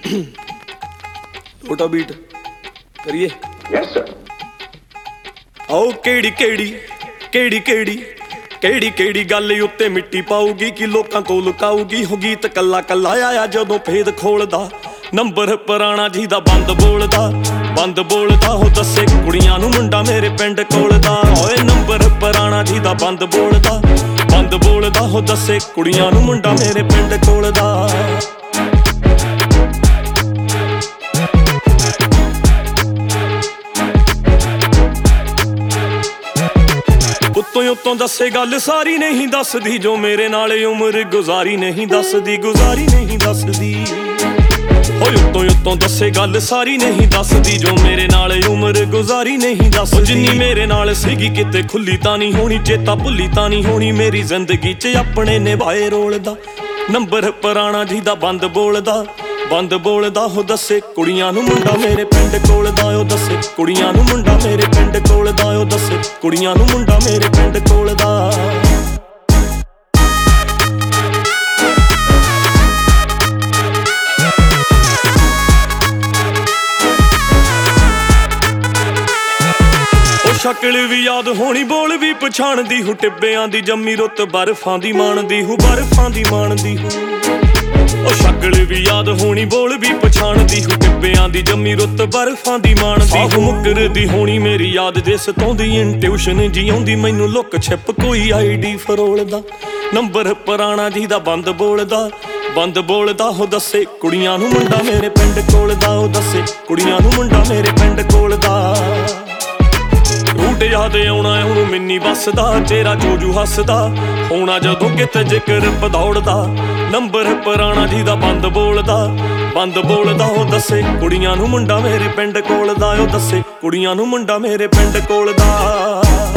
छोटा बीट करिए। Yes sir. आओ केड़ी केड़ी केड़ी केड़ी केड़ी केड़ी गल उत्ते मिट्टी पाऊगी कि लोकां तो लुकाऊगी हो गीत कल्ला कल्ला आया जदों भेद खोलदा नंबर पुराना जी दा बंद बोलदा हो दसे कुड़ियां नूं मुंडा मेरे पिंड कोलदा ओए नंबर पुराना जी दा बंद बोलदा हो दसे कुड़ियां नूं मुंडा मेरे पिंड कोलदा। उत्तों दसे गल सारी नहीं दसदी जो मेरे नाल उम्र गुजारी नहीं दसदी उत्तों दसे गल सारी नहीं दसदी जो मेरे नाल उम्र गुजारी नहीं दसदी। जिन्नी मेरे नाल सीगी किते खुली तां नहीं होनी चेता भुली तां नहीं होनी मेरी जिंदगी च अपने निभाए रोल दा नंबर पुराना जी दा बंद बोलदा हो दसे कुड़ियां नूं मुंडा मेरे पिंड कोलदा ओ दसे कुड़ियां नूं मुंडा मेरे पिंड कोलदा ओ दसे कुड़ियां नूं मुंडा मेरे पिंड कोलदा। शक्ल भी याद होनी बोल भी पछाणदी हूँ टिब्बियां दी जम्मी रुत बर्फां दी माणदी हूँ ओ शक्ल भी याद होनी बोल भी पछाणदी हूँ टिब्बियां दी जम्मी रुत बर्फां दी माणदी हूँ मुकरदी होनी मेरी याद जिस तों दी इंट्यूशन जी आउंदी मैनू लुक छिप कोई आईडी फरोलदा नंबर पुराना जी दा बंद बोलदा हो दसे कुड़ियां नूं मुंडा मेरे पिंड कोलदा ओ दसे कुड़ियां नूं मुंडा मेरे पिंड कोलदा। रूट याद आउणा हुण मिन्नी बसदा चेहरा जोजू हसदा होना जदों किते जिक्र पदौड़दा नंबर पुराना जी दा बंद बोलदा हो दसे कुड़ियां नूं मुंडा मेरे पिंड कोलदा ओ दसे कुड़ियां नूं मुंडा मेरे पिंड कोलदा।